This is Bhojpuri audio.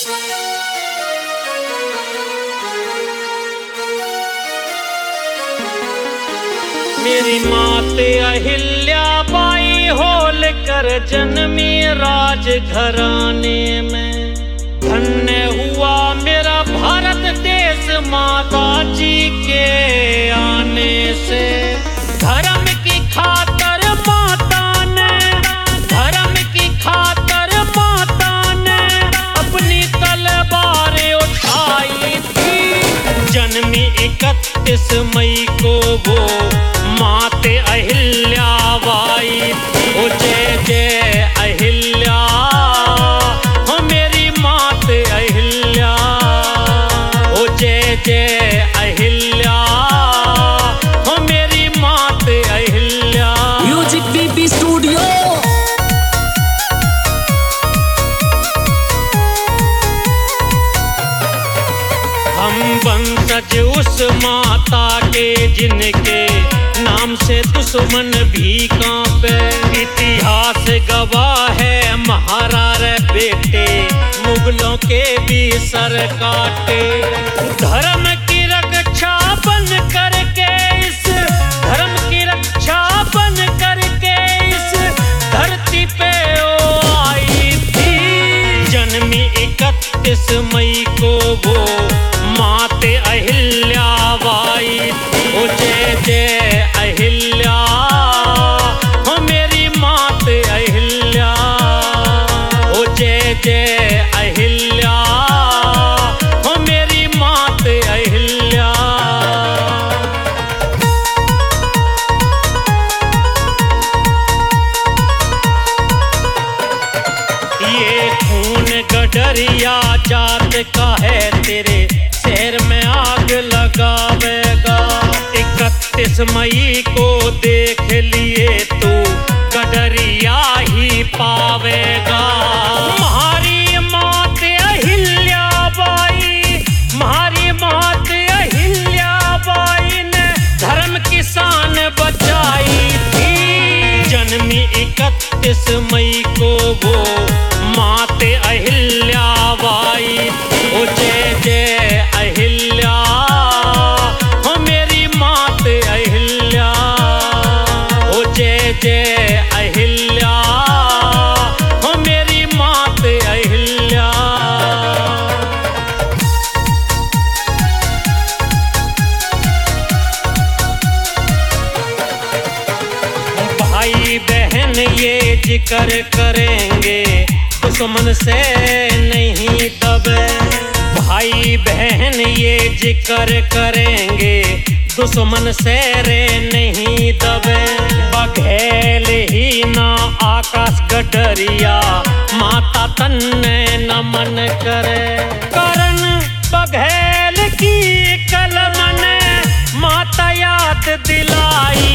मेरी माते अहिल्याबाई होलकर जन्मी राज घराने में। धन्य हुआ मेरा भारत देश माता जी के आने से। धर्म की खातर माता ने, धर्म की खातर माता ने अपनी तलवारें उठाई थी। जन्मी 31 मई को वो माते अहिल्याबाई थी। ओ जय जय अहिल्या, हो मेरी माते अहिल्या। ओ जय जय अहिल्या, हो मेरी माते अहिल्या। Music BP studio. हम वंशज उस माता के जिनके नाम से दुश्मन भी कांपे। इतिहास गवाह है महारारे बेटे मुगलों के भी सर काटे। धर्म की रक्षा बन करके इस, धर्म की रक्षा बन करके इस धरती पे वो आई थी। जन्मी 31 मई को वो माते अहिल्याबाई थी। ओ जय जय अहिल्या, हो मेरी माते अहिल्या। ओ जय जय अहिल्या, हो मेरी माते अहिल्या। ये खून गडरिया जात का है, तेरे शहर में आग लगावेगा। 31 मई को देख लिए तू गडरिया ही पावेगा। हमारी माते अहिल्याबाई, हमारी माते अहिल्याबाई ने धर्म की शान बचाई थी। जन्मी 31 मई को वो माते अहिल्याबाई थी। ओ जय जय अहिल्या, हो मेरी माते अहिल्या। ओ जय जय अहिल्या, हो मेरी माते अहिल्या। भाई बहन ये जिक्र करेंगे दुश्मन से नहीं दबे। भाई बहन ये जिक्र करेंगे दुश्मन से रे नहीं दबे। बघेल ही ना आकाश गडरिया माता तन्ने नमन करे। करण बघेल की कलम ने माता याद दिलाई